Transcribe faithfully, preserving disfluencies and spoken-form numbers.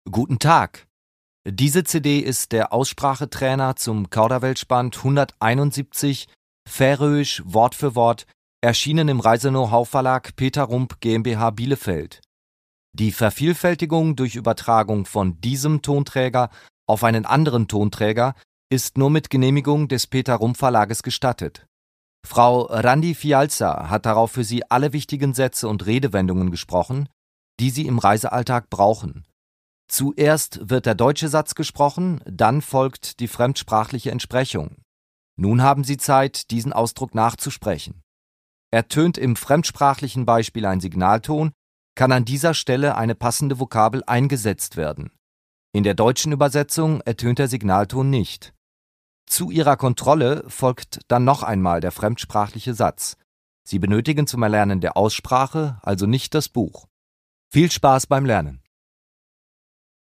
Guten Tag! Diese C D ist der Aussprachetrainer zum Kauderwelsch-Band hunderteinundsiebzig, Färöisch Wort für Wort, erschienen im Reise-Know-how-Verlag Peter Rump GmbH Bielefeld. Die Vervielfältigung durch Übertragung von diesem Tonträger auf einen anderen Tonträger ist nur mit Genehmigung des Peter Rump Verlages gestattet. Frau Randi Fialza hat darauf für Sie alle wichtigen Sätze und Redewendungen gesprochen, die Sie im Reisealltag brauchen. Zuerst wird der deutsche Satz gesprochen, dann folgt die fremdsprachliche Entsprechung. Nun haben Sie Zeit, diesen Ausdruck nachzusprechen. Ertönt im fremdsprachlichen Beispiel ein Signalton, kann an dieser Stelle eine passende Vokabel eingesetzt werden. In der deutschen Übersetzung ertönt der Signalton nicht. Zu Ihrer Kontrolle folgt dann noch einmal der fremdsprachliche Satz. Sie benötigen zum Erlernen der Aussprache also nicht das Buch. Viel Spaß beim Lernen!